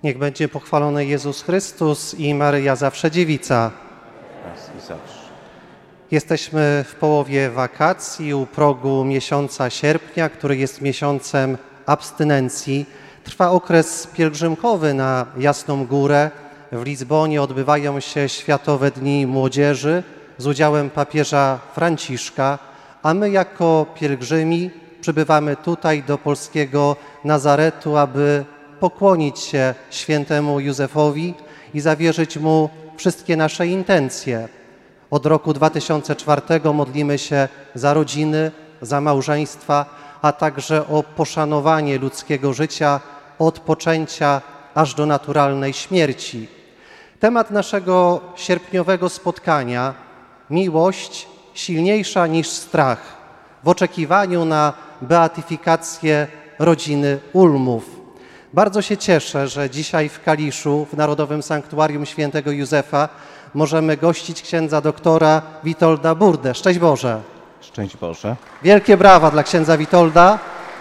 Niech będzie pochwalony Jezus Chrystus i Maryja Zawsze Dziewica. Raz i zawsze. Jesteśmy w połowie wakacji, u progu miesiąca sierpnia, który jest miesiącem abstynencji. Trwa okres pielgrzymkowy na Jasną Górę. W Lizbonie odbywają się Światowe Dni Młodzieży z udziałem papieża Franciszka, a my jako pielgrzymi przybywamy tutaj do polskiego Nazaretu, aby pokłonić się świętemu Józefowi i zawierzyć mu wszystkie nasze intencje. Od roku 2004 modlimy się za rodziny, za małżeństwa, a także o poszanowanie ludzkiego życia od poczęcia aż do naturalnej śmierci. Temat naszego sierpniowego spotkania: miłość silniejsza niż strach, w oczekiwaniu na beatyfikację rodziny Ulmów. Bardzo się cieszę, że dzisiaj w Kaliszu, w Narodowym Sanktuarium Świętego Józefa, możemy gościć księdza doktora Witolda Burdę. Szczęść Boże! Szczęść Boże. Wielkie brawa dla księdza Witolda.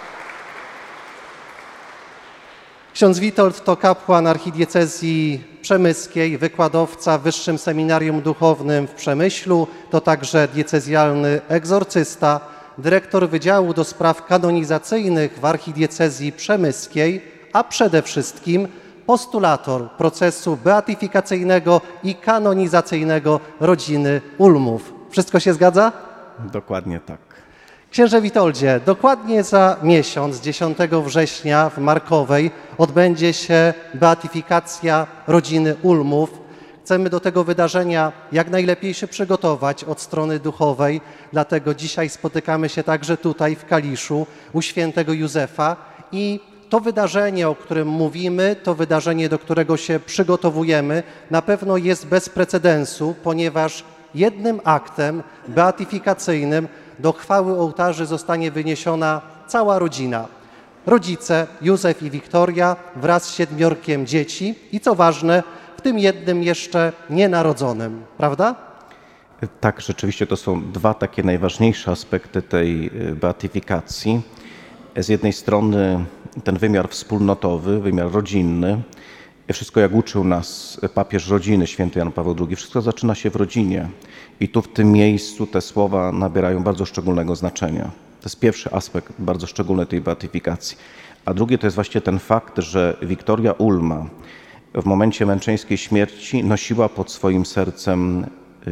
Ksiądz Witold to kapłan archidiecezji przemyskiej, wykładowca w Wyższym Seminarium Duchownym w Przemyślu, to także diecezjalny egzorcysta, dyrektor Wydziału do Spraw Kanonizacyjnych w archidiecezji przemyskiej, a przede wszystkim postulator procesu beatyfikacyjnego i kanonizacyjnego rodziny Ulmów. Wszystko się zgadza? Dokładnie tak. Księże Witoldzie, dokładnie za miesiąc, 10 września w Markowej odbędzie się beatyfikacja rodziny Ulmów. Chcemy do tego wydarzenia jak najlepiej się przygotować od strony duchowej, dlatego dzisiaj spotykamy się także tutaj w Kaliszu u świętego Józefa i to wydarzenie, o którym mówimy, to wydarzenie, do którego się przygotowujemy, na pewno jest bez precedensu, ponieważ jednym aktem beatyfikacyjnym do chwały ołtarzy zostanie wyniesiona cała rodzina. Rodzice Józef i Wiktoria wraz z 7 dzieci i co ważne, w tym jednym jeszcze nienarodzonym, prawda? Tak, rzeczywiście to są dwa takie najważniejsze aspekty tej beatyfikacji. Z jednej strony ten wymiar wspólnotowy, wymiar rodzinny. Wszystko, jak uczył nas papież rodziny, święty Jan Paweł II, wszystko zaczyna się w rodzinie. I tu w tym miejscu te słowa nabierają bardzo szczególnego znaczenia. To jest pierwszy aspekt bardzo szczególny tej beatyfikacji. A drugi to jest właśnie ten fakt, że Wiktoria Ulma w momencie męczeńskiej śmierci nosiła pod swoim sercem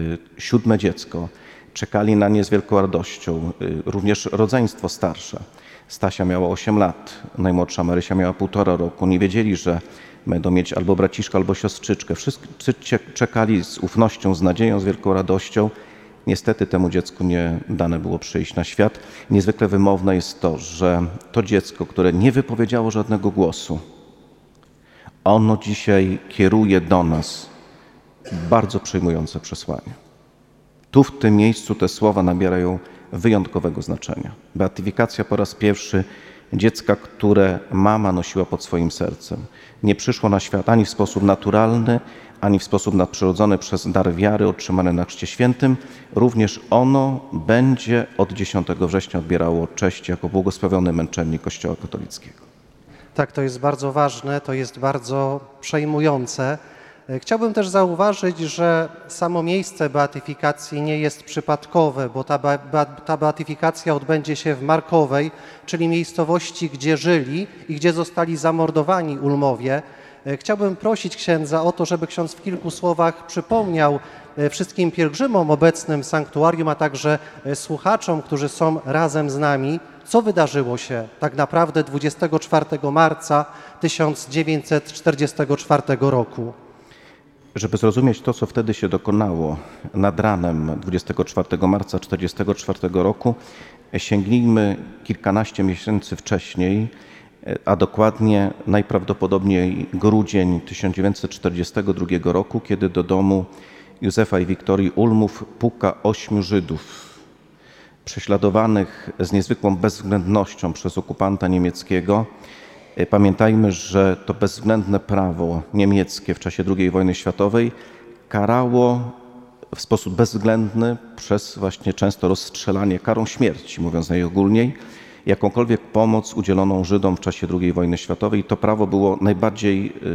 7 dziecko. Czekali na nie z wielką radością, również rodzeństwo starsze. Stasia miała 8 lat, najmłodsza Marysia miała 1,5 roku. Nie wiedzieli, że będą mieć albo braciszka, albo siostrzyczkę. Wszyscy czekali z ufnością, z nadzieją, z wielką radością. Niestety temu dziecku nie dane było przyjść na świat. Niezwykle wymowne jest to, że to dziecko, które nie wypowiedziało żadnego głosu, ono dzisiaj kieruje do nas bardzo przejmujące przesłanie. Tu w tym miejscu te słowa nabierają wyjątkowego znaczenia. Beatyfikacja po raz pierwszy dziecka, które mama nosiła pod swoim sercem. Nie przyszło na świat ani w sposób naturalny, ani w sposób nadprzyrodzony przez dar wiary otrzymany na Chrzcie Świętym. Również ono będzie od 10 września odbierało cześć jako błogosławiony męczennik Kościoła katolickiego. Tak, to jest bardzo ważne, to jest bardzo przejmujące. Chciałbym też zauważyć, że samo miejsce beatyfikacji nie jest przypadkowe, bo ta beatyfikacja odbędzie się w Markowej, czyli miejscowości, gdzie żyli i gdzie zostali zamordowani Ulmowie. Chciałbym prosić księdza o to, żeby ksiądz w kilku słowach przypomniał wszystkim pielgrzymom obecnym w sanktuarium, a także słuchaczom, którzy są razem z nami, co wydarzyło się tak naprawdę 24 marca 1944 roku. Żeby zrozumieć to, co wtedy się dokonało nad ranem 24 marca 1944 roku, sięgnijmy kilkanaście miesięcy wcześniej, a dokładnie najprawdopodobniej grudzień 1942 roku, kiedy do domu Józefa i Wiktorii Ulmów puka 8 Żydów, prześladowanych z niezwykłą bezwzględnością przez okupanta niemieckiego. Pamiętajmy, że to bezwzględne prawo niemieckie w czasie II wojny światowej karało w sposób bezwzględny przez właśnie często rozstrzelanie karą śmierci, mówiąc najogólniej, jakąkolwiek pomoc udzieloną Żydom w czasie II wojny światowej. To prawo było najbardziej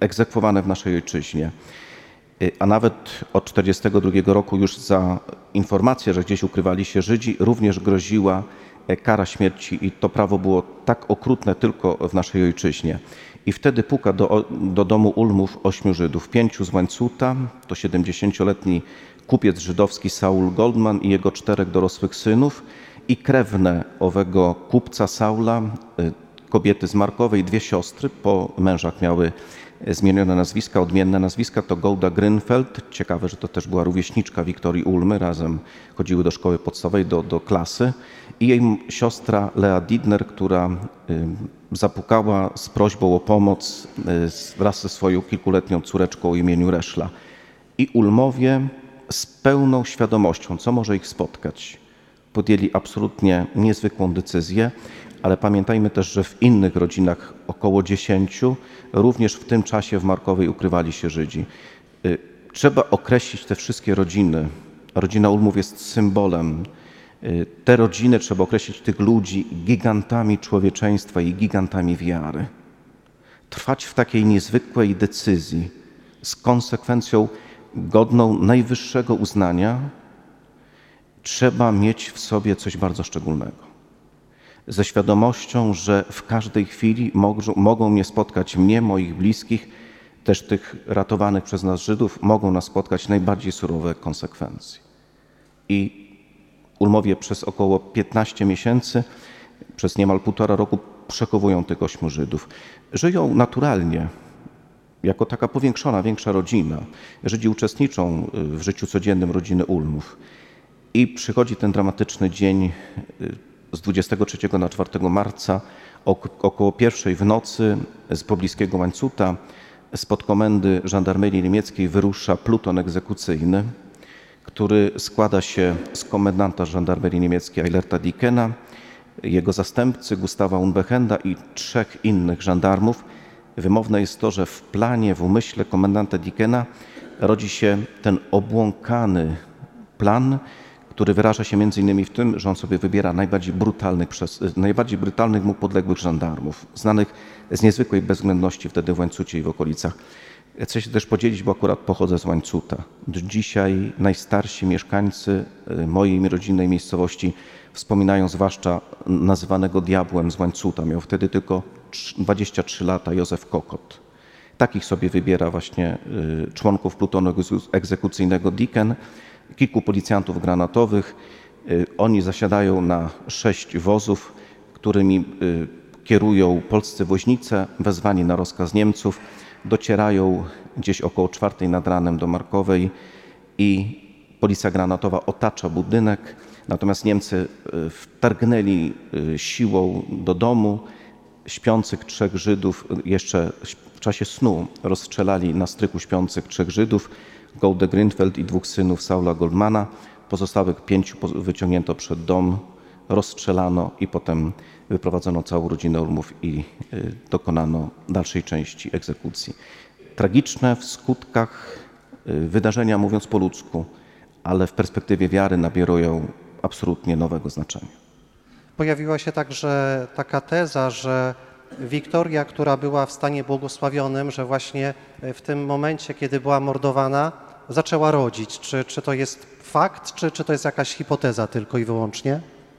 egzekwowane w naszej ojczyźnie. A nawet od 1942 roku już za informację, że gdzieś ukrywali się Żydzi, również groziła kara śmierci i to prawo było tak okrutne tylko w naszej ojczyźnie. I wtedy puka do domu Ulmów 8 Żydów, 5 z Łańcuta, to 70-letni kupiec żydowski Saul Goldman i jego 4 dorosłych synów i krewne owego kupca Saula, kobiety z Markowej, 2 siostry, po mężach miały zmienione nazwiska, odmienne nazwiska, to Golda Grünfeld, ciekawe, że to też była rówieśniczka Wiktorii Ulmy, razem chodziły do szkoły podstawowej, do klasy, i jej siostra Lea Didner, która zapukała z prośbą o pomoc wraz ze swoją kilkuletnią córeczką o imieniu Reszla. I Ulmowie z pełną świadomością, co może ich spotkać, podjęli absolutnie niezwykłą decyzję, ale pamiętajmy też, że w innych rodzinach, około 10, również w tym czasie w Markowej ukrywali się Żydzi. Trzeba określić te wszystkie rodziny. Rodzina Ulmów jest symbolem. Te rodziny, trzeba określić tych ludzi gigantami człowieczeństwa i gigantami wiary. Trwać w takiej niezwykłej decyzji z konsekwencją godną najwyższego uznania trzeba mieć w sobie coś bardzo szczególnego. Ze świadomością, że w każdej chwili mogą mnie spotkać moich bliskich, też tych ratowanych przez nas Żydów, mogą nas spotkać najbardziej surowe konsekwencje. I Ulmowie przez około 15 miesięcy, przez niemal 1,5 roku przechowują tych 8 Żydów. Żyją naturalnie, jako taka powiększona, większa rodzina. Żydzi uczestniczą w życiu codziennym rodziny Ulmów. I przychodzi ten dramatyczny dzień z 23 na 4 marca, około 1 w nocy z pobliskiego Łańcuta, spod komendy żandarmerii niemieckiej wyrusza pluton egzekucyjny, który składa się z komendanta żandarmerii niemieckiej Eilerta Dickena, jego zastępcy Gustawa Unbechenda i 3 innych żandarmów. Wymowne jest to, że w planie, w umyśle komendanta Dickena rodzi się ten obłąkany plan, który wyraża się między innymi w tym, że on sobie wybiera najbardziej brutalnych mu podległych żandarmów, znanych z niezwykłej bezwzględności wtedy w Łańcucie i w okolicach. Chcę się też podzielić, bo akurat pochodzę z Łańcuta. Do dzisiaj najstarsi mieszkańcy mojej rodzinnej miejscowości wspominają zwłaszcza nazywanego diabłem z Łańcuta. Miał wtedy tylko 23 lata Józef Kokot. Takich sobie wybiera właśnie członków plutonu egzekucyjnego Dicken, kilku policjantów granatowych. Oni zasiadają na 6 wozów, którymi kierują polscy woźnice, wezwani na rozkaz Niemców. Docierają gdzieś około 4 nad ranem do Markowej i policja granatowa otacza budynek. Natomiast Niemcy wtargnęli siłą do domu. Śpiących 3 Żydów jeszcze w czasie snu rozstrzelali na strychu śpiących 3 Żydów, Goldę Grünfeld i 2 synów Saula Goldmana. Pozostałych 5 wyciągnięto przed dom, rozstrzelano i potem wyprowadzono całą rodzinę Ulmów i dokonano dalszej części egzekucji. Tragiczne w skutkach wydarzenia, mówiąc po ludzku, ale w perspektywie wiary nabierają absolutnie nowego znaczenia. Pojawiła się także taka teza, że Wiktoria, która była w stanie błogosławionym, że właśnie w tym momencie, kiedy była mordowana, zaczęła rodzić. Czy to jest fakt, czy to jest jakaś hipoteza tylko i wyłącznie?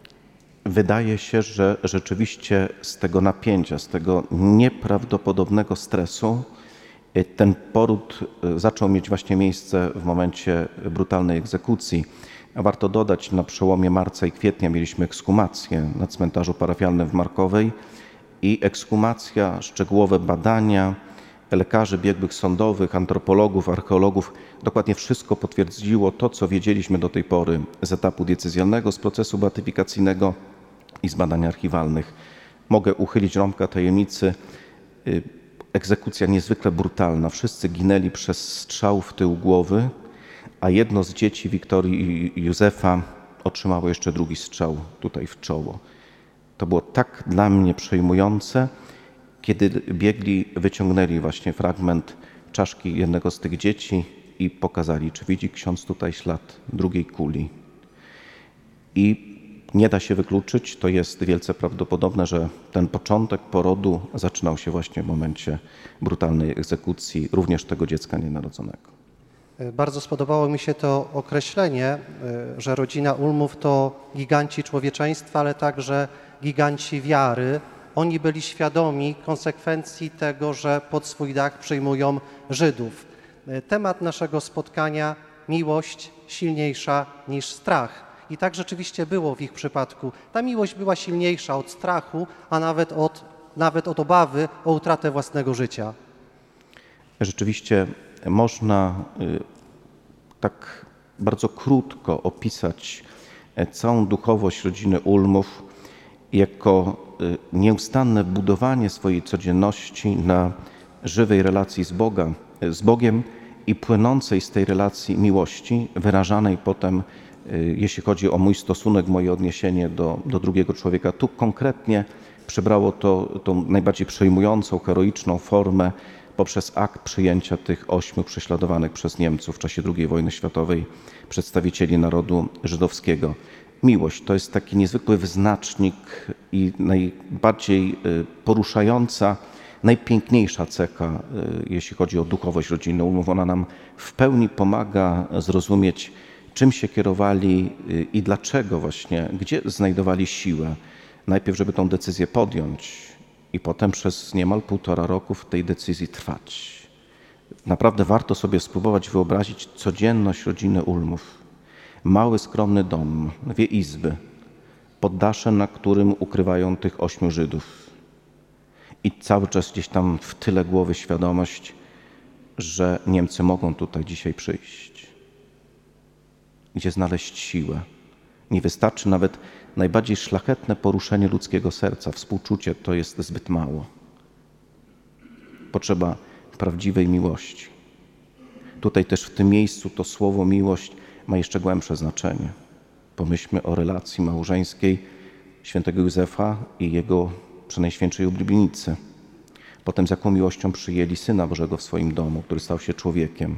Wydaje się, że rzeczywiście z tego napięcia, z tego nieprawdopodobnego stresu ten poród zaczął mieć właśnie miejsce w momencie brutalnej egzekucji. A warto dodać, na przełomie marca i kwietnia mieliśmy ekshumację na cmentarzu parafialnym w Markowej i ekshumacja, szczegółowe badania lekarzy biegłych sądowych, antropologów, archeologów, dokładnie wszystko potwierdziło to, co wiedzieliśmy do tej pory z etapu decyzjalnego, z procesu beatyfikacyjnego i z badań archiwalnych. Mogę uchylić rąbka tajemnicy. Egzekucja niezwykle brutalna. Wszyscy ginęli przez strzał w tył głowy, a jedno z dzieci Wiktorii i Józefa otrzymało jeszcze drugi strzał tutaj w czoło. To było tak dla mnie przejmujące, kiedy biegli wyciągnęli właśnie fragment czaszki jednego z tych dzieci i pokazali, czy widzi ksiądz tutaj ślad drugiej kuli. I Nie da się wykluczyć, to jest wielce prawdopodobne, że ten początek porodu zaczynał się właśnie w momencie brutalnej egzekucji również tego dziecka nienarodzonego. Bardzo spodobało mi się to określenie, że rodzina Ulmów to giganci człowieczeństwa, ale także giganci wiary. Oni byli świadomi konsekwencji tego, że pod swój dach przyjmują Żydów. Temat naszego spotkania: miłość silniejsza niż strach. I tak rzeczywiście było w ich przypadku. Ta miłość była silniejsza od strachu, a nawet od obawy o utratę własnego życia. Rzeczywiście można tak bardzo krótko opisać całą duchowość rodziny Ulmów jako nieustanne budowanie swojej codzienności na żywej relacji z Bogiem i płynącej z tej relacji miłości, wyrażanej potem, jeśli chodzi o mój stosunek, moje odniesienie do drugiego człowieka. Tu konkretnie przybrało to tą najbardziej przejmującą, heroiczną formę poprzez akt przyjęcia tych 8 prześladowanych przez Niemców w czasie II wojny światowej przedstawicieli narodu żydowskiego. Miłość to jest taki niezwykły wyznacznik i najbardziej poruszająca, najpiękniejsza cecha, jeśli chodzi o duchowość rodziny Ulmów. Ona nam w pełni pomaga zrozumieć, czym się kierowali i dlaczego właśnie, gdzie znajdowali siłę. Najpierw, żeby tą decyzję podjąć i potem przez niemal 1,5 roku w tej decyzji trwać. Naprawdę warto sobie spróbować wyobrazić codzienność rodziny Ulmów. Mały, skromny dom, 2 izby, poddasze, na którym ukrywają tych 8 Żydów. I cały czas gdzieś tam w tyle głowy świadomość, że Niemcy mogą tutaj dzisiaj przyjść. Gdzie znaleźć siłę. Nie wystarczy nawet najbardziej szlachetne poruszenie ludzkiego serca. Współczucie to jest zbyt mało. Potrzeba prawdziwej miłości. Tutaj też w tym miejscu to słowo miłość ma jeszcze głębsze znaczenie. Pomyślmy o relacji małżeńskiej świętego Józefa i jego Przenajświętszej Oblubienicy. Potem z jaką miłością przyjęli Syna Bożego w swoim domu, który stał się człowiekiem.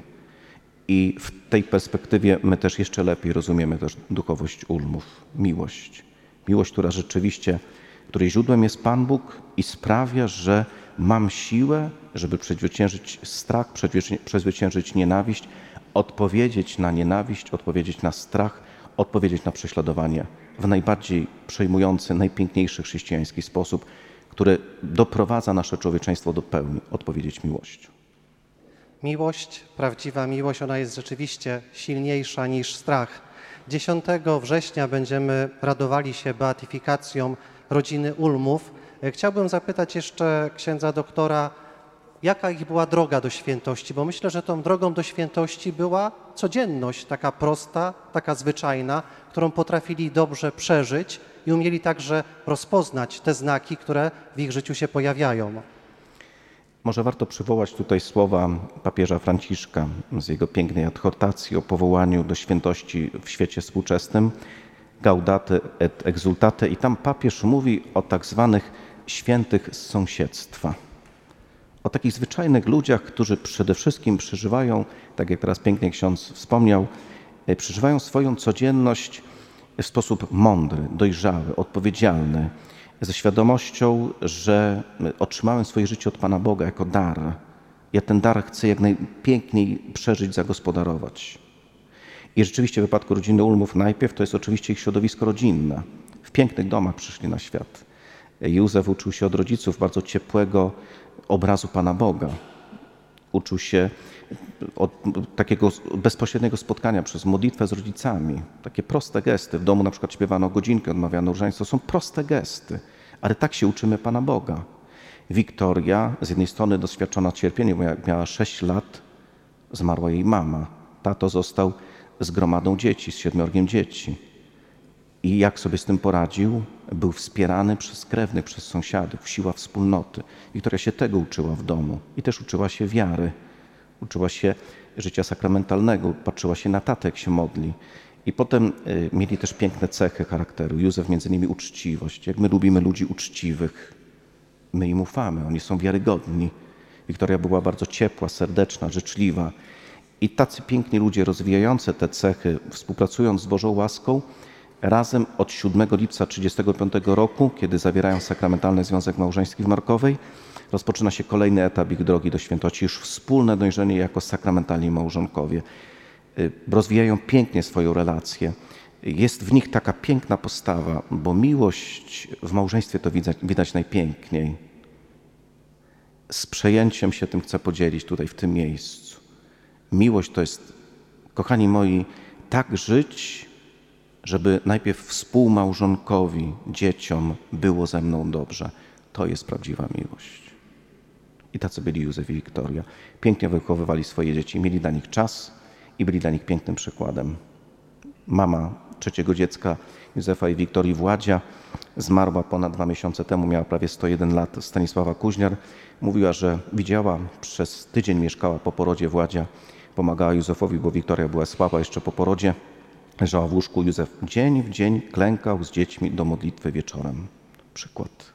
I w tej perspektywie my też jeszcze lepiej rozumiemy też duchowość Ulmów. Miłość. Miłość, która rzeczywiście, której źródłem jest Pan Bóg i sprawia, że mam siłę, żeby przezwyciężyć strach, przezwyciężyć nienawiść, odpowiedzieć na nienawiść, odpowiedzieć na strach, odpowiedzieć na prześladowanie w najbardziej przejmujący, najpiękniejszy chrześcijański sposób, który doprowadza nasze człowieczeństwo do pełni, odpowiedzieć miłością. Miłość, prawdziwa miłość, ona jest rzeczywiście silniejsza niż strach. 10 września będziemy radowali się beatyfikacją rodziny Ulmów. Chciałbym zapytać jeszcze księdza doktora, jaka ich była droga do świętości, bo myślę, że tą drogą do świętości była codzienność, taka prosta, taka zwyczajna, którą potrafili dobrze przeżyć i umieli także rozpoznać te znaki, które w ich życiu się pojawiają. Może warto przywołać tutaj słowa papieża Franciszka z jego pięknej adhortacji o powołaniu do świętości w świecie współczesnym, Gaudate et Exsultate, i tam papież mówi o tak zwanych świętych z sąsiedztwa. O takich zwyczajnych ludziach, którzy przede wszystkim przeżywają, tak jak teraz pięknie ksiądz wspomniał, przeżywają swoją codzienność w sposób mądry, dojrzały, odpowiedzialny, ze świadomością, że otrzymałem swoje życie od Pana Boga jako dar. Ja ten dar chcę jak najpiękniej przeżyć, zagospodarować. I rzeczywiście w wypadku rodziny Ulmów najpierw to jest oczywiście ich środowisko rodzinne. W pięknych domach przyszli na świat. Józef uczył się od rodziców bardzo ciepłego obrazu Pana Boga. Uczył się od takiego bezpośredniego spotkania przez modlitwę z rodzicami. Takie proste gesty. W domu na przykład śpiewano godzinkę, odmawiano różaństwo. To są proste gesty, ale tak się uczymy Pana Boga. Wiktoria, z jednej strony doświadczona cierpienia, bo jak miała 6 lat, zmarła jej mama. Tato został z gromadą dzieci, z 7 dzieci. I jak sobie z tym poradził? Był wspierany przez krewnych, przez sąsiadów, siła wspólnoty. Wiktoria się tego uczyła w domu i też uczyła się wiary. Uczyła się życia sakramentalnego, patrzyła się na tatę, jak się modli. I potem mieli też piękne cechy charakteru. Józef między innymi uczciwość. Jak my lubimy ludzi uczciwych, my im ufamy, oni są wiarygodni. Wiktoria była bardzo ciepła, serdeczna, życzliwa. I tacy piękni ludzie rozwijający te cechy, współpracując z Bożą łaską, razem od 7 lipca 1935 roku, kiedy zawierają sakramentalny związek małżeński w Markowej. Rozpoczyna się kolejny etap ich drogi do świętości, już wspólne dojrzenie jako sakramentalni małżonkowie. Rozwijają pięknie swoją relację. Jest w nich taka piękna postawa, bo miłość w małżeństwie to widać najpiękniej. Z przejęciem się tym chcę podzielić tutaj w tym miejscu. Miłość to jest, kochani moi, tak żyć, żeby najpierw współmałżonkowi, dzieciom było ze mną dobrze. To jest prawdziwa miłość. I tacy byli Józef i Wiktoria. Pięknie wychowywali swoje dzieci, mieli dla nich czas i byli dla nich pięknym przykładem. Mama trzeciego dziecka Józefa i Wiktorii, Władzia, zmarła ponad 2 miesiące temu, miała prawie 101 lat, Stanisława Kuźniar. Mówiła, że widziała, przez tydzień mieszkała po porodzie Władzia, pomagała Józefowi, bo Wiktoria była słaba jeszcze po porodzie. Leżała w łóżku, Józef dzień w dzień klękał z dziećmi do modlitwy wieczorem. Przykład.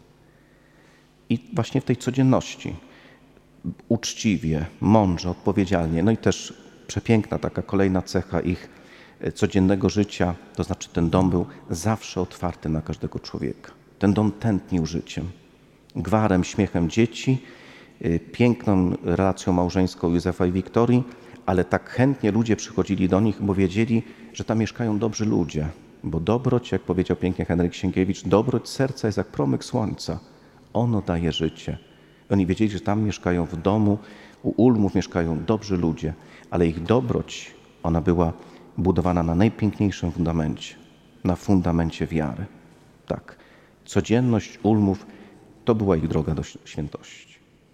I właśnie w tej codzienności, uczciwie, mądrze, odpowiedzialnie, no i też przepiękna taka kolejna cecha ich codziennego życia, to znaczy ten dom był zawsze otwarty na każdego człowieka. Ten dom tętnił życiem, gwarem, śmiechem dzieci, piękną relacją małżeńską Józefa i Wiktorii, ale tak chętnie ludzie przychodzili do nich, bo wiedzieli, że tam mieszkają dobrzy ludzie. Bo dobroć, jak powiedział pięknie Henryk Sienkiewicz, dobroć serca jest jak promyk słońca. Ono daje życie. Oni wiedzieli, że tam mieszkają w domu, u Ulmów mieszkają dobrzy ludzie, ale ich dobroć, ona była budowana na najpiękniejszym fundamencie, na fundamencie wiary. Tak, codzienność Ulmów to była ich droga do świętości.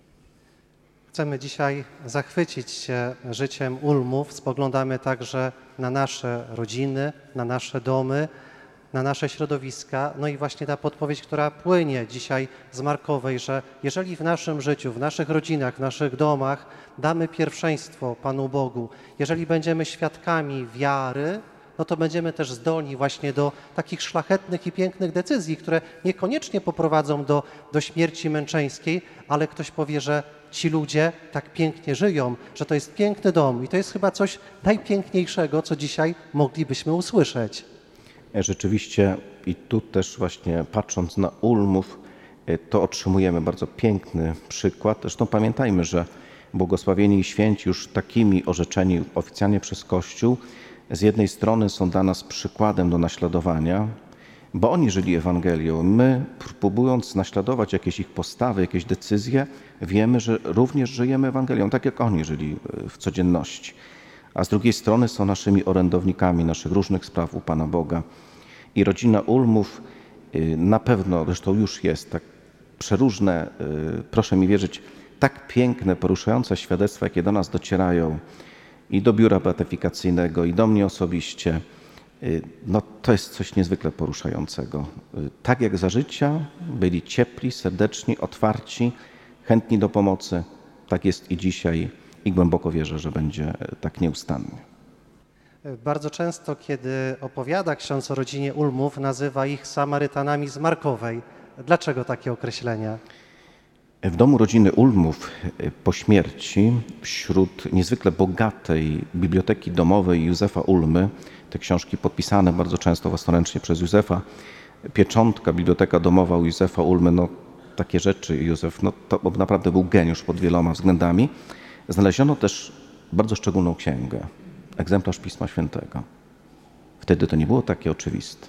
Chcemy dzisiaj zachwycić się życiem Ulmów. Spoglądamy także na nasze rodziny, na nasze domy, na nasze środowiska. No i właśnie ta podpowiedź, która płynie dzisiaj z Markowej, że jeżeli w naszym życiu, w naszych rodzinach, w naszych domach damy pierwszeństwo Panu Bogu, jeżeli będziemy świadkami wiary, no to będziemy też zdolni właśnie do takich szlachetnych i pięknych decyzji, które niekoniecznie poprowadzą do śmierci męczeńskiej, ale ktoś powie, że ci ludzie tak pięknie żyją, że to jest piękny dom i to jest chyba coś najpiękniejszego, co dzisiaj moglibyśmy usłyszeć. Rzeczywiście i tu też właśnie patrząc na Ulmów, to otrzymujemy bardzo piękny przykład. Zresztą pamiętajmy, że błogosławieni i święci już takimi orzeczeni oficjalnie przez Kościół z jednej strony są dla nas przykładem do naśladowania, bo oni żyli Ewangelią. My, próbując naśladować jakieś ich postawy, jakieś decyzje, wiemy, że również żyjemy Ewangelią, tak jak oni żyli w codzienności. A z drugiej strony są naszymi orędownikami naszych różnych spraw u Pana Boga. I rodzina Ulmów na pewno, zresztą już jest, tak przeróżne, proszę mi wierzyć, tak piękne, poruszające świadectwa, jakie do nas docierają i do biura beatyfikacyjnego, i do mnie osobiście, no to jest coś niezwykle poruszającego. Tak jak za życia byli ciepli, serdeczni, otwarci, chętni do pomocy, tak jest i dzisiaj i głęboko wierzę, że będzie tak nieustannie. Bardzo często, kiedy opowiada ksiądz o rodzinie Ulmów, nazywa ich Samarytanami z Markowej. Dlaczego takie określenia? W domu rodziny Ulmów po śmierci, wśród niezwykle bogatej biblioteki domowej Józefa Ulmy, te książki podpisane bardzo często własnoręcznie przez Józefa, pieczątka, biblioteka domowa u Józefa Ulmy, no takie rzeczy Józef, no to naprawdę był geniusz pod wieloma względami. Znaleziono też bardzo szczególną księgę, egzemplarz Pisma Świętego. Wtedy to nie było takie oczywiste.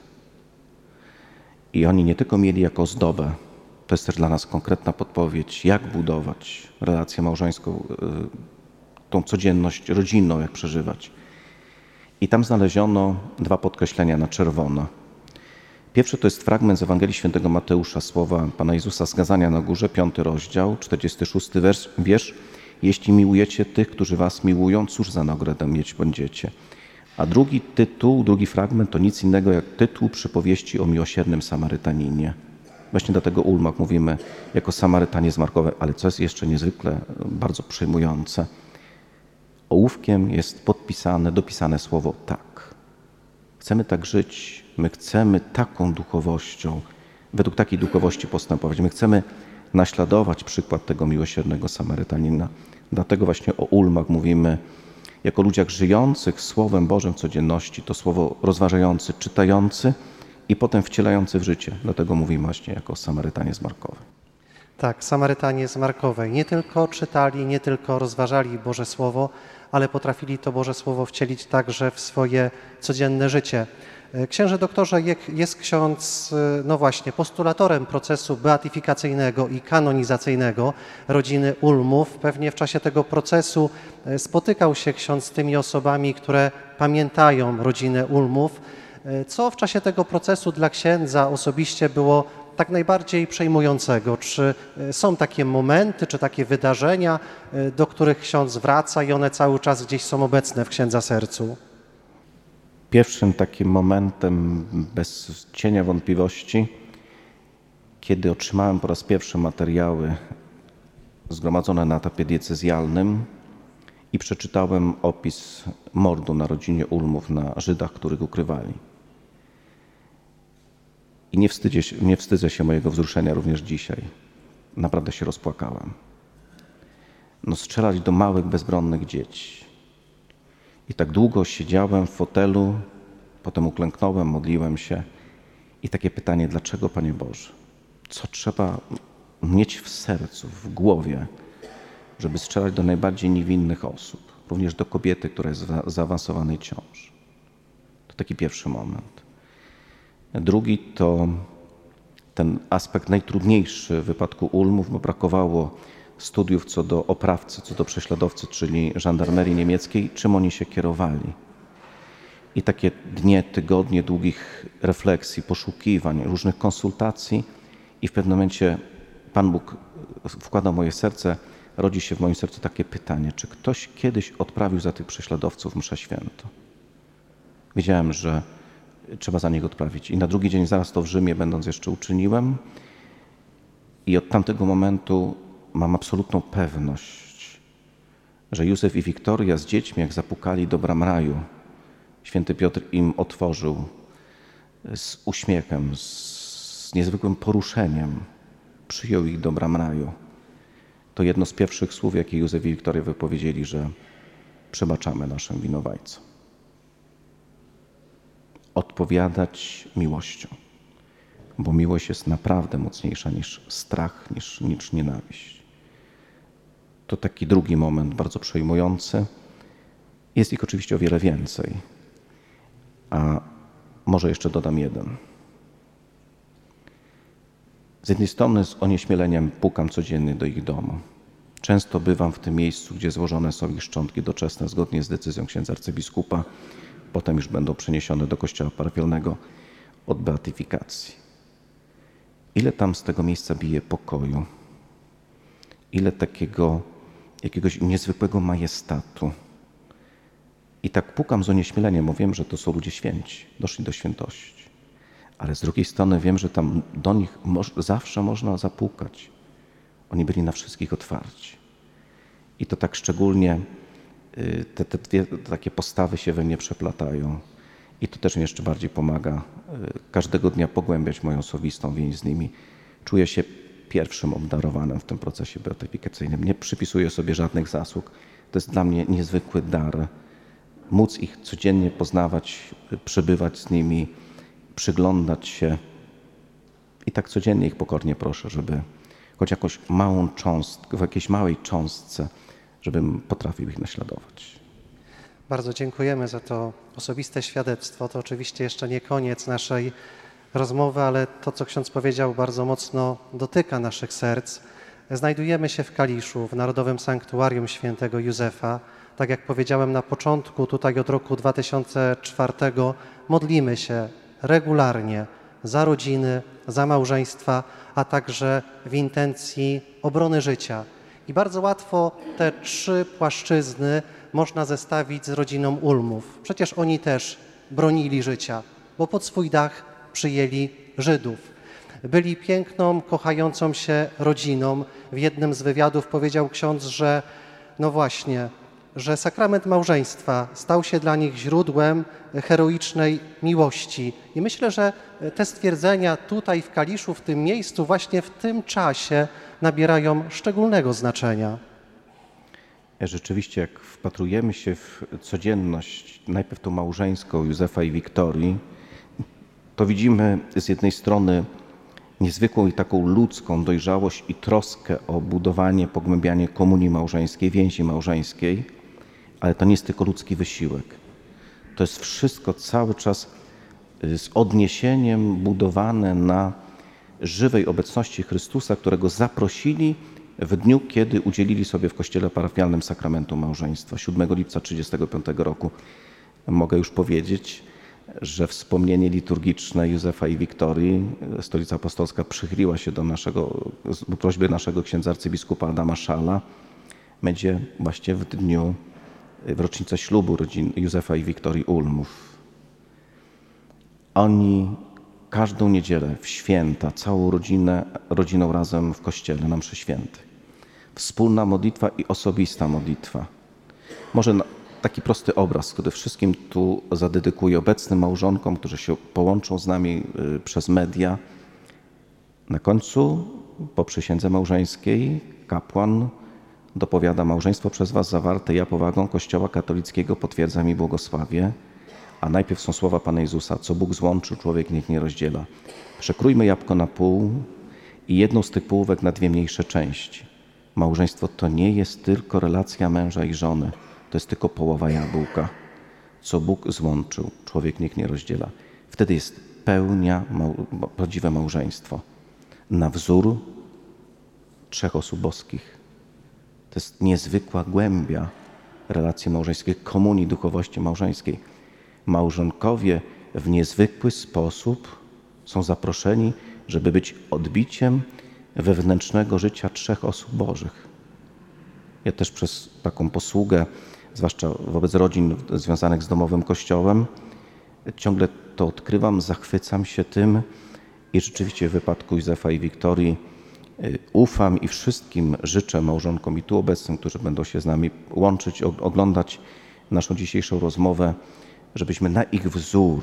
I oni nie tylko mieli jako ozdobę, to jest też dla nas konkretna podpowiedź, jak budować relację małżeńską, tą codzienność rodzinną, jak przeżywać. I tam znaleziono 2 podkreślenia na czerwono. Pierwsze to jest fragment z Ewangelii Świętego Mateusza, słowa Pana Jezusa z Kazania na Górze, 5 rozdział, 46 wiersz. Jeśli miłujecie tych, którzy was miłują, cóż za nagrodę mieć będziecie. A drugi fragment to nic innego jak tytuł przypowieści o miłosiernym Samarytaninie. Właśnie dlatego o Ulmach mówimy jako Samarytanie z Markowej, ale co jest jeszcze niezwykle bardzo przejmujące. Ołówkiem jest dopisane słowo tak. Chcemy tak żyć, my chcemy taką duchowością, według takiej duchowości postępować. My chcemy naśladować przykład tego miłosiernego Samarytanina. Dlatego właśnie o Ulmach mówimy jako ludziach żyjących Słowem Bożym w codzienności, to słowo rozważający, czytający, i potem wcielający w życie. Dlatego mówimy właśnie jako Samarytanie z Markowej. Tak, Samarytanie z Markowej nie tylko czytali, nie tylko rozważali Boże Słowo, ale potrafili to Boże Słowo wcielić także w swoje codzienne życie. Księże doktorze, jest ksiądz, no właśnie, postulatorem procesu beatyfikacyjnego i kanonizacyjnego rodziny Ulmów. Pewnie w czasie tego procesu spotykał się ksiądz z tymi osobami, które pamiętają rodzinę Ulmów. Co w czasie tego procesu dla księdza osobiście było tak najbardziej przejmującego? Czy są takie momenty, czy takie wydarzenia, do których ksiądz wraca i one cały czas gdzieś są obecne w księdza sercu? Pierwszym takim momentem, bez cienia wątpliwości, kiedy otrzymałem po raz pierwszy materiały zgromadzone na etapie diecezjalnym i przeczytałem opis mordu na rodzinie Ulmów, na Żydach, których ukrywali. I nie wstydzę się mojego wzruszenia również dzisiaj. Naprawdę się rozpłakałem. Strzelać do małych, bezbronnych dzieci. I tak długo siedziałem w fotelu, potem uklęknąłem, modliłem się. I takie pytanie, dlaczego, Panie Boże? Co trzeba mieć w sercu, w głowie, żeby strzelać do najbardziej niewinnych osób, również do kobiety, która jest w zaawansowanej ciąży? To taki pierwszy moment. Drugi to ten aspekt najtrudniejszy w wypadku Ulmów, bo brakowało studiów co do oprawcy, co do prześladowcy, czyli żandarmerii niemieckiej, czym oni się kierowali. I takie dnie, tygodnie długich refleksji, poszukiwań, różnych konsultacji i w pewnym momencie Pan Bóg wkłada w moje serce, rodzi się w moim sercu takie pytanie, czy ktoś kiedyś odprawił za tych prześladowców mszę świętą? Wiedziałem, że trzeba za nich odprawić. I na drugi dzień, zaraz to w Rzymie, będąc jeszcze, uczyniłem. I od tamtego momentu mam absolutną pewność, że Józef i Wiktoria z dziećmi, jak zapukali do bram raju, święty Piotr im otworzył z uśmiechem, z niezwykłym poruszeniem, przyjął ich do bram raju. To jedno z pierwszych słów, jakie Józef i Wiktoria wypowiedzieli, że przebaczamy naszym winowajcom. Odpowiadać miłością, bo miłość jest naprawdę mocniejsza niż strach, niż nienawiść. To taki drugi moment, bardzo przejmujący. Jest ich oczywiście o wiele więcej, a może jeszcze dodam jeden. Z jednej strony z onieśmieleniem pukam codziennie do ich domu. Często bywam w tym miejscu, gdzie złożone są ich szczątki doczesne zgodnie z decyzją księdza arcybiskupa. Potem już będą przeniesione do kościoła parafialnego od beatyfikacji. Ile tam z tego miejsca bije pokoju, ile takiego jakiegoś niezwykłego majestatu. I tak pukam z onieśmieleniem, bo wiem, że to są ludzie święci, doszli do świętości. Ale z drugiej strony wiem, że tam do nich zawsze można zapukać. Oni byli na wszystkich otwarci. I to tak szczególnie te dwie takie postawy się we mnie przeplatają. I to też mi jeszcze bardziej pomaga każdego dnia pogłębiać moją osobistą więź z nimi. Czuję się pierwszym obdarowanym w tym procesie beatyfikacyjnym. Nie przypisuję sobie żadnych zasług. To jest dla mnie niezwykły dar. Móc ich codziennie poznawać, przebywać z nimi, przyglądać się. I tak codziennie ich pokornie proszę, żeby choć jakąś małą cząstkę, w jakiejś małej cząstce, żebym potrafił ich naśladować. Bardzo dziękujemy za to osobiste świadectwo. To oczywiście jeszcze nie koniec naszej rozmowy, ale to, co ksiądz powiedział, bardzo mocno dotyka naszych serc. Znajdujemy się w Kaliszu, w Narodowym Sanktuarium Świętego Józefa. Tak jak powiedziałem na początku, tutaj od roku 2004 modlimy się regularnie za rodziny, za małżeństwa, a także w intencji obrony życia. I bardzo łatwo te trzy płaszczyzny można zestawić z rodziną Ulmów. Przecież oni też bronili życia, bo pod swój dach przyjęli Żydów. Byli piękną, kochającą się rodziną. W jednym z wywiadów powiedział ksiądz, że no właśnie, że sakrament małżeństwa stał się dla nich źródłem heroicznej miłości. I myślę, że te stwierdzenia tutaj w Kaliszu, w tym miejscu, właśnie w tym czasie nabierają szczególnego znaczenia. Rzeczywiście, jak wpatrujemy się w codzienność, najpierw tą małżeńską Józefa i Wiktorii, to widzimy z jednej strony niezwykłą i taką ludzką dojrzałość i troskę o budowanie, pogłębianie komunii małżeńskiej, więzi małżeńskiej, ale to nie jest tylko ludzki wysiłek. To jest wszystko cały czas z odniesieniem budowane na żywej obecności Chrystusa, którego zaprosili w dniu, kiedy udzielili sobie w kościele parafialnym sakramentu małżeństwa. 7 lipca 1935 roku mogę już powiedzieć, że wspomnienie liturgiczne Józefa i Wiktorii, Stolica Apostolska przychyliła się do prośby naszego księdza arcybiskupa Adama Szala, będzie właśnie w rocznicę ślubu rodzin Józefa i Wiktorii Ulmów. Oni każdą niedzielę w święta, całą rodziną razem w kościele na mszy świętej. Wspólna modlitwa i osobista modlitwa. Może taki prosty obraz, który wszystkim tu zadedykuję obecnym małżonkom, którzy się połączą z nami przez media. Na końcu, po przysiędze małżeńskiej, kapłan dopowiada: małżeństwo przez was zawarte, ja powagą Kościoła katolickiego potwierdzam i błogosławię. A najpierw są słowa Pana Jezusa: co Bóg złączył, człowiek niech nie rozdziela. Przekrójmy jabłko na pół i jedną z tych półek na dwie mniejsze części. Małżeństwo to nie jest tylko relacja męża i żony. To jest tylko połowa jabłka. Co Bóg złączył, człowiek niech nie rozdziela. Wtedy jest pełnia, prawdziwe małżeństwo. Na wzór trzech osób boskich. To jest niezwykła głębia relacji małżeńskiej, komunii duchowości małżeńskiej. Małżonkowie w niezwykły sposób są zaproszeni, żeby być odbiciem wewnętrznego życia trzech osób bożych. Ja też przez taką posługę, zwłaszcza wobec rodzin związanych z domowym kościołem, ciągle to odkrywam, zachwycam się tym i rzeczywiście w wypadku Józefa i Wiktorii ufam i wszystkim życzę małżonkom i tu obecnym, którzy będą się z nami łączyć, oglądać naszą dzisiejszą rozmowę, żebyśmy na ich wzór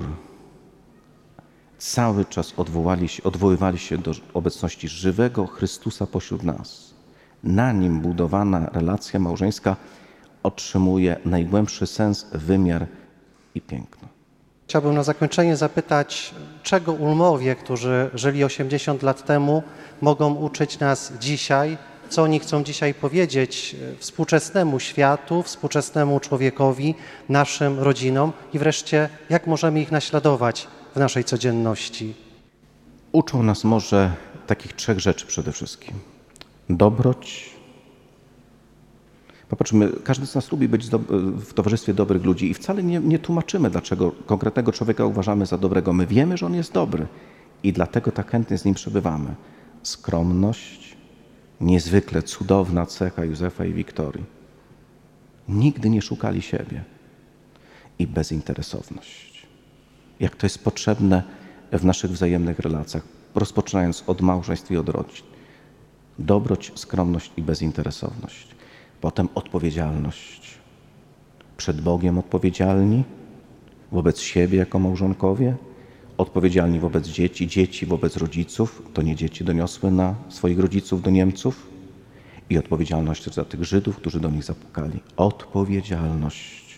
cały czas odwoływali się do obecności żywego Chrystusa pośród nas. Na nim budowana relacja małżeńska otrzymuje najgłębszy sens, wymiar i piękno. Chciałbym na zakończenie zapytać, czego Ulmowie, którzy żyli 80 lat temu, mogą uczyć nas dzisiaj, co oni chcą dzisiaj powiedzieć współczesnemu światu, współczesnemu człowiekowi, naszym rodzinom i wreszcie jak możemy ich naśladować w naszej codzienności. Uczą nas może takich trzech rzeczy przede wszystkim. Dobroć. Popatrzmy, każdy z nas lubi być w towarzystwie dobrych ludzi i wcale nie tłumaczymy, dlaczego konkretnego człowieka uważamy za dobrego. My wiemy, że on jest dobry i dlatego tak chętnie z nim przebywamy. Skromność, niezwykle cudowna cecha Józefa i Wiktorii. Nigdy nie szukali siebie. I bezinteresowność. Jak to jest potrzebne w naszych wzajemnych relacjach, rozpoczynając od małżeństw i od rodzin. Dobroć, skromność i bezinteresowność. Potem odpowiedzialność. Przed Bogiem odpowiedzialni, wobec siebie jako małżonkowie, odpowiedzialni wobec dzieci, dzieci wobec rodziców, to nie dzieci doniosły na swoich rodziców do Niemców, i odpowiedzialność za tych Żydów, którzy do nich zapukali. Odpowiedzialność.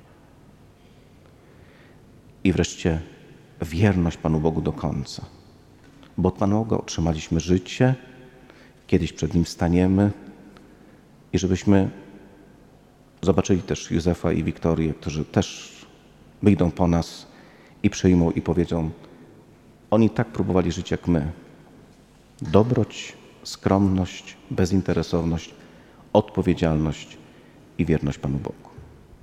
I wreszcie wierność Panu Bogu do końca. Bo od Pana Boga otrzymaliśmy życie, kiedyś przed Nim staniemy i żebyśmy zobaczyli też Józefa i Wiktorię, którzy też wyjdą po nas i przyjmą i powiedzą: oni tak próbowali żyć jak my. Dobroć, skromność, bezinteresowność, odpowiedzialność i wierność Panu Bogu.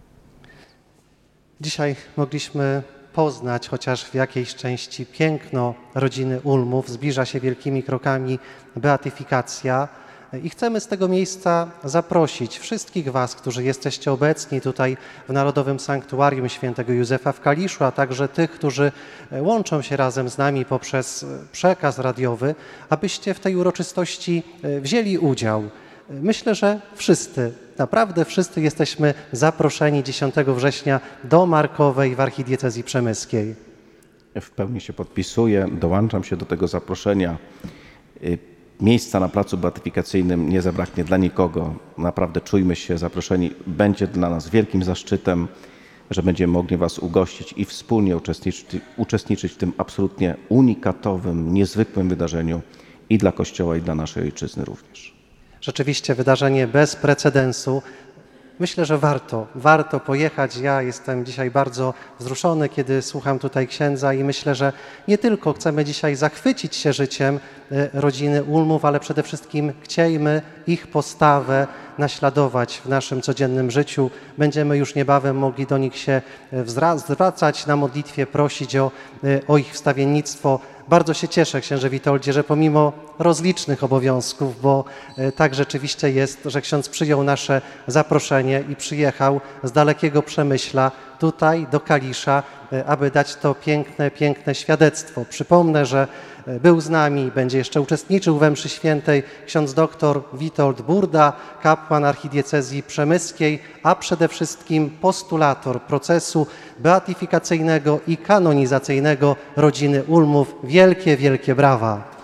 Dzisiaj mogliśmy poznać chociaż w jakiejś części piękno rodziny Ulmów. Zbliża się wielkimi krokami beatyfikacja i chcemy z tego miejsca zaprosić wszystkich Was, którzy jesteście obecni tutaj w Narodowym Sanktuarium Świętego Józefa w Kaliszu, a także tych, którzy łączą się razem z nami poprzez przekaz radiowy, abyście w tej uroczystości wzięli udział. Myślę, że wszyscy, naprawdę wszyscy jesteśmy zaproszeni 10 września do Markowej w archidiecezji przemyskiej. W pełni się podpisuję, dołączam się do tego zaproszenia. Miejsca na placu beatyfikacyjnym nie zabraknie dla nikogo. Naprawdę czujmy się zaproszeni. Będzie dla nas wielkim zaszczytem że będziemy mogli Was ugościć i wspólnie uczestniczyć w tym absolutnie unikatowym, niezwykłym wydarzeniu i dla Kościoła, i dla naszej ojczyzny również. Rzeczywiście wydarzenie bez precedensu. Myślę, że warto pojechać. Ja jestem dzisiaj bardzo wzruszony, kiedy słucham tutaj księdza i myślę, że nie tylko chcemy dzisiaj zachwycić się życiem rodziny Ulmów, ale przede wszystkim chciejmy ich postawę naśladować w naszym codziennym życiu. Będziemy już niebawem mogli do nich się zwracać na modlitwie, prosić o ich wstawiennictwo. Bardzo się cieszę, księże Witoldzie, że pomimo rozlicznych obowiązków, bo tak rzeczywiście jest, że ksiądz przyjął nasze zaproszenie i przyjechał z dalekiego Przemyśla tutaj do Kalisza, aby dać to piękne świadectwo. Przypomnę, że był z nami, będzie jeszcze uczestniczył we mszy świętej ksiądz dr Witold Burda, kapłan archidiecezji przemyskiej, a przede wszystkim postulator procesu beatyfikacyjnego i kanonizacyjnego rodziny Ulmów. Wielkie brawa!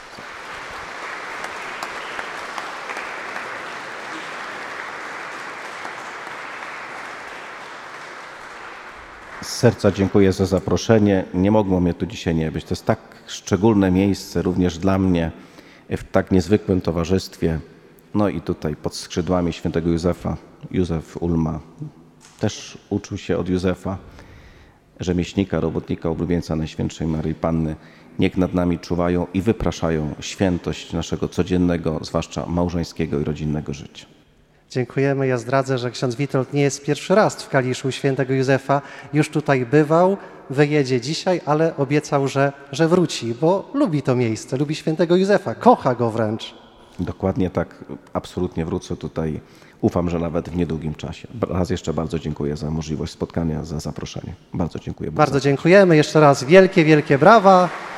Z serca dziękuję za zaproszenie. Nie mogło mnie tu dzisiaj nie być. To jest tak szczególne miejsce również dla mnie w tak niezwykłym towarzystwie. No i tutaj pod skrzydłami świętego Józefa. Józef Ulma też uczył się od Józefa, rzemieślnika, robotnika, oblubieńca Najświętszej Maryi Panny. Niech nad nami czuwają i wypraszają świętość naszego codziennego, zwłaszcza małżeńskiego i rodzinnego życia. Dziękujemy. Ja zdradzę, że ksiądz Witold nie jest pierwszy raz w Kaliszu świętego Józefa. Już tutaj bywał, wyjedzie dzisiaj, ale obiecał, że wróci, bo lubi to miejsce, lubi świętego Józefa, kocha go wręcz. Dokładnie tak, absolutnie wrócę tutaj. Ufam, że nawet w niedługim czasie. Raz jeszcze bardzo dziękuję za możliwość spotkania, za zaproszenie. Bardzo dziękuję. Bardzo dziękujemy. Jeszcze raz wielkie brawa.